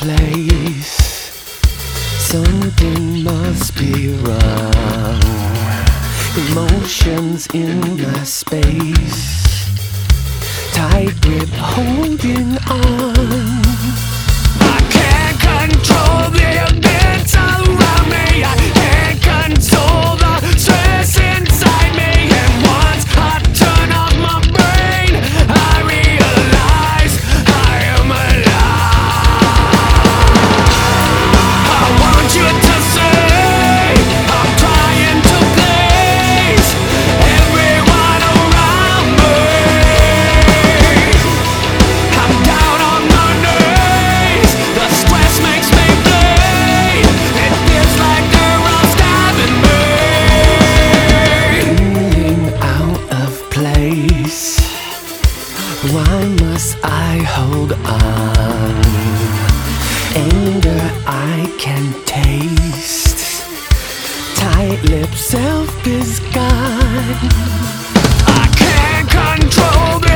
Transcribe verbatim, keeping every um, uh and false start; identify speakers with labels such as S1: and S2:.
S1: place. Something must be wrong. Emotions in my space. Tight grip holding on. I can't control the events around me. I can't control the stress inside me. And once I turn off my brain, I realize I am alive. I want you to say I'm trying to please everyone around me. I'm down on my knees. The stress makes me bleed. It feels like they're all stabbing me. Feeling out of place. Why must I hold on? Anger I can taste. Tight lips, self is gone. I can't control this.